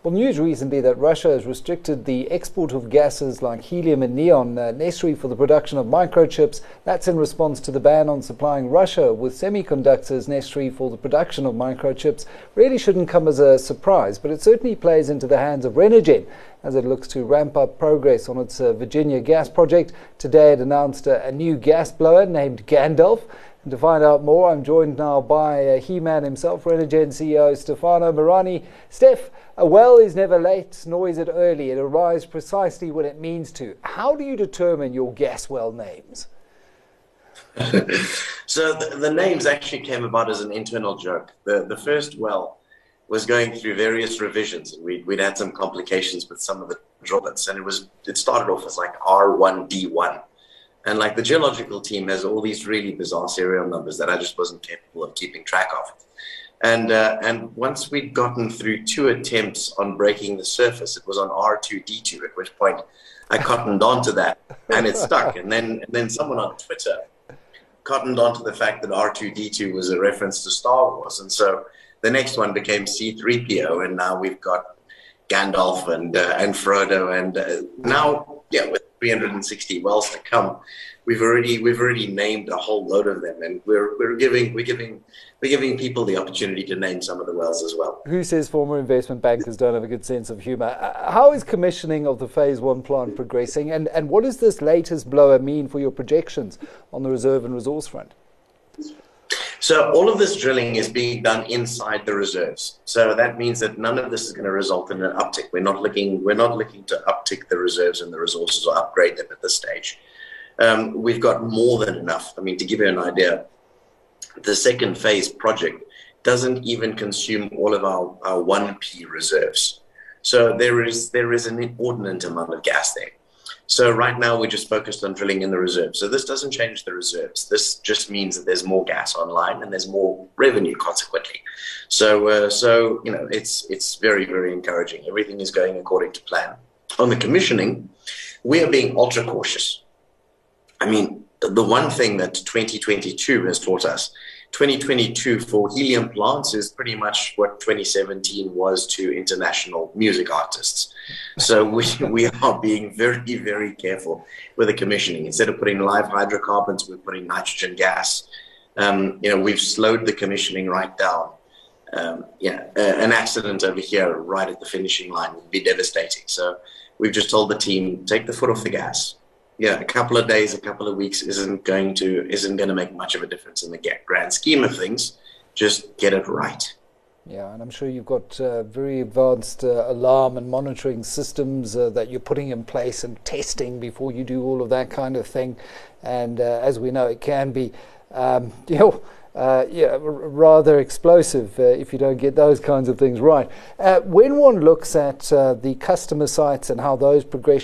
Well, news recently that Russia has restricted the export of gases like helium and neon necessary for the production of microchips. That's in response to the ban on supplying Russia with semiconductors necessary for the production of microchips. Really shouldn't come as a surprise, but it certainly plays into the hands of Renergen as it looks to ramp up progress on its Virginia gas project. Today it announced a new gas blower named Gandalf. And to find out more, I'm joined now by He-Man himself, Renergen CEO Stefano Marani. Steph, a well is never late, nor is it early. It arrives precisely when it means to. How do you determine your gas well names? So the names actually came about as an internal joke. The first well was going through various revisions, and we'd had some complications with some of the drill bits, and it started off as like R1D1. And like the geological team has all these really bizarre serial numbers that I just wasn't capable of keeping track of. And once we'd gotten through 2 attempts on breaking the surface, it was on R2D2, at which point I cottoned onto that and it stuck. And then someone on Twitter cottoned onto the fact that R2D2 was a reference to Star Wars. And so the next one became C3PO, and now we've got Gandalf and Frodo, and now, with 360 wells to come, we've already named a whole load of them, and we're giving people the opportunity to name some of the wells as well. Who says former investment bankers don't have a good sense of humour? How is commissioning of the Phase 1 plant progressing, and what does this latest blower mean for your projections on the reserve and resource front? So all of this drilling is being done inside the reserves. So that means that none of this is going to result in an uptick. We're not looking to uptick the reserves and the resources or upgrade them at this stage. We've got more than enough. I mean, to give you an idea, the second phase project doesn't even consume all of our 1P reserves. So there is an inordinate amount of gas there. So right now we're just focused on drilling in the reserves. So this doesn't change the reserves. This just means that there's more gas online and there's more revenue consequently. So it's very, very encouraging. Everything is going according to plan. On the commissioning, we are being ultra cautious. I mean, the one thing that 2022 has taught us, 2022 for helium plants is pretty much what 2017 was to international music artists. So we are being very, very careful with the commissioning. Instead of putting live hydrocarbons, we're putting nitrogen gas. We've slowed the commissioning right down. An accident over here right at the finishing line would be devastating. So we've just told the team, take the foot off the gas. A couple of days, a couple of weeks isn't going to make much of a difference in the grand scheme of things. Just get it right. Yeah, and I'm sure you've got very advanced alarm and monitoring systems that you're putting in place and testing before you do all of that kind of thing. And as we know, it can be, rather explosive if you don't get those kinds of things right. When one looks at the customer sites and how those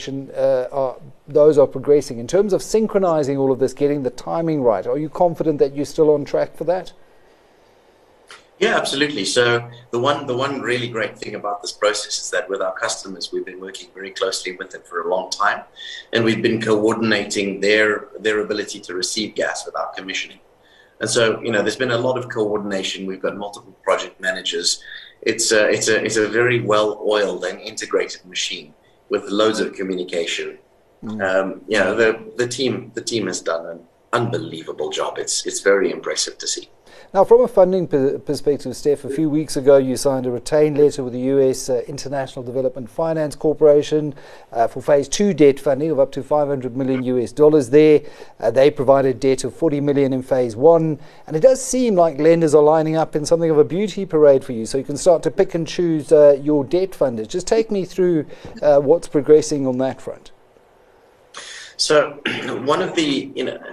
are progressing in terms of synchronizing all of this, getting the timing right, are you confident that you're still on track for that? Yeah, absolutely. So the one really great thing about this process is that with our customers, we've been working very closely with them for a long time, and we've been coordinating their ability to receive gas with our commissioning. And so, there's been a lot of coordination. We've got multiple project managers. It's a very well-oiled and integrated machine with loads of communication. The team has done an unbelievable job. It's very impressive to see. Now, from a funding perspective, Steph, a few weeks ago you signed a retained letter with the US International Development Finance Corporation for Phase 2 debt funding of up to $500 million there. They provided debt of $40 million in Phase 1, and it does seem like lenders are lining up in something of a beauty parade for you, so you can start to pick and choose your debt funders. Just take me through what's progressing on that front. So one of the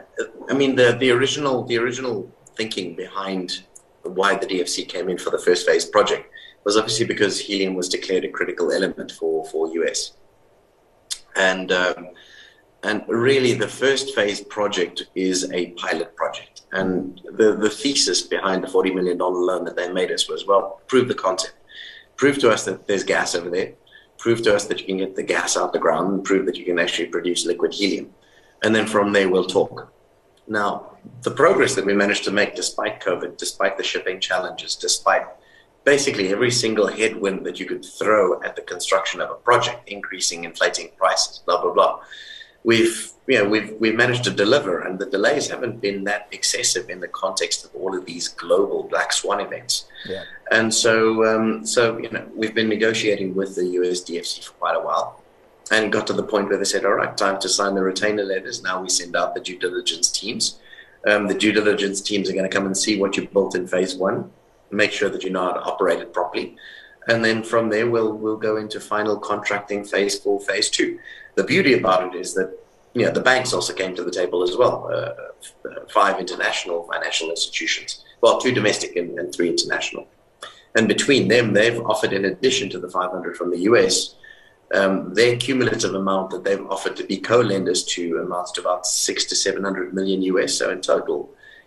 original thinking behind why the DFC came in for the first phase project was obviously because helium was declared a critical element for US. And really the first phase project is a pilot project. And the thesis behind the $40 million loan that they made us was, well, prove the concept. Prove to us that there's gas over there. Prove to us that you can get the gas out the ground, and prove that you can actually produce liquid helium. And then from there we'll talk. Now, the progress that we managed to make despite COVID, despite the shipping challenges, despite basically every single headwind that you could throw at the construction of a project, increasing, inflating prices, blah, blah, blah. We've managed to deliver, and the delays haven't been that excessive in the context of all of these global black swan events. Yeah. And so we've been negotiating with the USDFC for quite a while, and got to the point where they said, all right, time to sign the retainer letters. Now we send out the due diligence teams. The due diligence teams are going to come and see what you built in phase one, make sure that you know how to operate it properly. And then from there, we'll go into final contracting phase 4, phase 2. The beauty about it is that the banks also came to the table as well. 5 international financial institutions, well, 2 domestic and 3 international. And between them, they've offered, in addition to the 500 from the US, their cumulative amount that they've offered to be co-lenders to amounts to about 600 to 700 million US. So in total,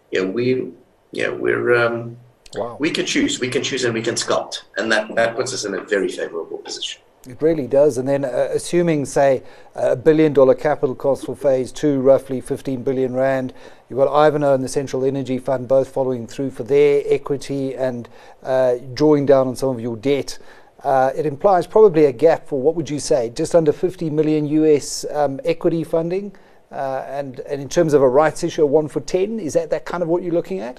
Wow. We can choose and we can sculpt, and that puts us in a very favorable position. It really does. And then assuming, say, $1 billion capital cost for phase 2, roughly 15 billion rand, you've got Ivanhoe and the Central Energy Fund both following through for their equity and drawing down on some of your debt. It implies probably a gap for, what would you say, just under 50 million US equity funding, and in terms of a rights issue, 1 for 10, is that kind of what you're looking at?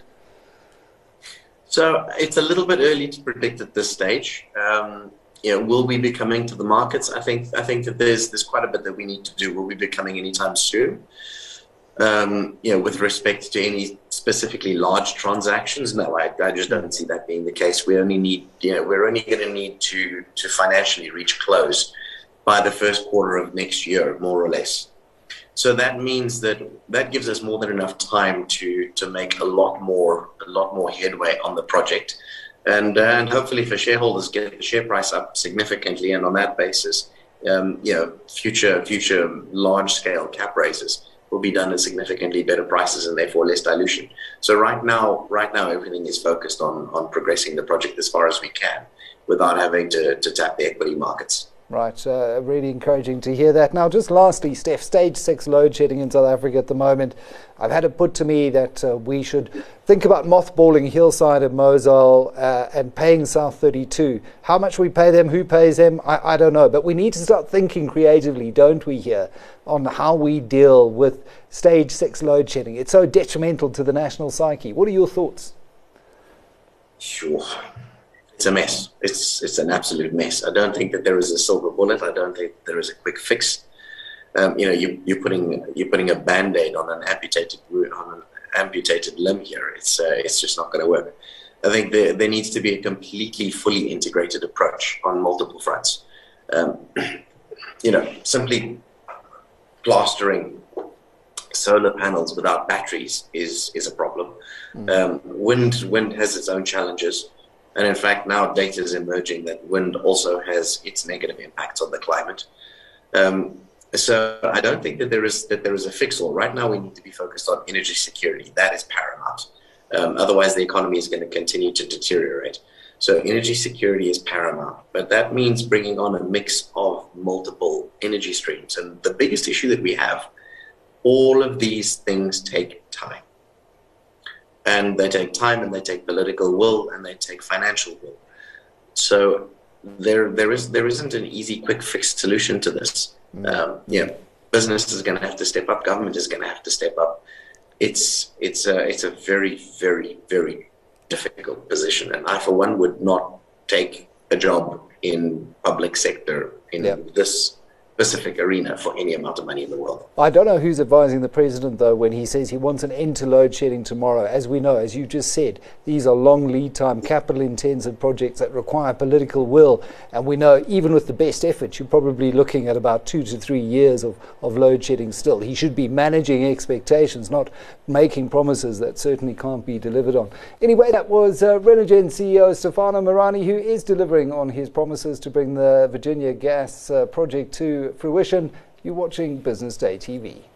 So it's a little bit early to predict at this stage. Will we be coming to the markets? I think that there's quite a bit that we need to do. Will we be coming anytime soon? With respect to any specifically large transactions, no, I just don't see that being the case. We're only going to need to financially reach close by the first quarter of next year, more or less. So that means that gives us more than enough time to make a lot more headway on the project, and hopefully for shareholders get the share price up significantly, and on that basis, future large scale cap raises will be done at significantly better prices and therefore less dilution. So right now everything is focused on progressing the project as far as we can without having to tap the equity markets. Right, really encouraging to hear that. Now, just lastly, Steph, stage 6 load shedding in South Africa at the moment. I've had it put to me that we should think about mothballing Hillside and Mozal and paying South 32. How much we pay them, who pays them, I don't know. But we need to start thinking creatively, don't we, here, on how we deal with stage 6 load shedding. It's so detrimental to the national psyche. What are your thoughts? Sure. It's a mess. It's an absolute mess. I don't think that there is a silver bullet. I don't think there is a quick fix. You're putting a Band-Aid on an amputated limb here. It's just not going to work. I think there needs to be a completely, fully integrated approach on multiple fronts. Simply plastering solar panels without batteries is a problem. Wind has its own challenges. And in fact, now data is emerging that wind also has its negative impacts on the climate. So I don't think that there is a fix-all. Right now, we need to be focused on energy security. That is paramount. Otherwise, the economy is going to continue to deteriorate. So energy security is paramount. But that means bringing on a mix of multiple energy streams. And the biggest issue that we have, all of these things take time. And they take time, and they take political will, and they take financial will. So there isn't an easy, quick, fixed solution to this. Business is going to have to step up. Government is going to have to step up. It's a very, very, very difficult position, and I, for one, would not take a job in public sector in this specific arena for any amount of money in the world. I don't know who's advising the president, though, when he says he wants an end to load shedding tomorrow. As we know, as you just said, these are long lead time, capital intensive projects that require political will. And we know even with the best efforts, you're probably looking at about 2 to 3 years of load shedding still. He should be managing expectations, not making promises that certainly can't be delivered on. Anyway, that was Renergen CEO Stefano Marani, who is delivering on his promises to bring the Virginia Gas project to fruition. You're watching Business Day TV.